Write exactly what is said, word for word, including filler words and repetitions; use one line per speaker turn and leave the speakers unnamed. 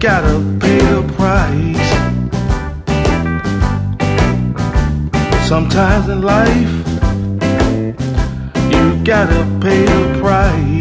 gotta pay the price. Sometimes in life, you gotta pay the price.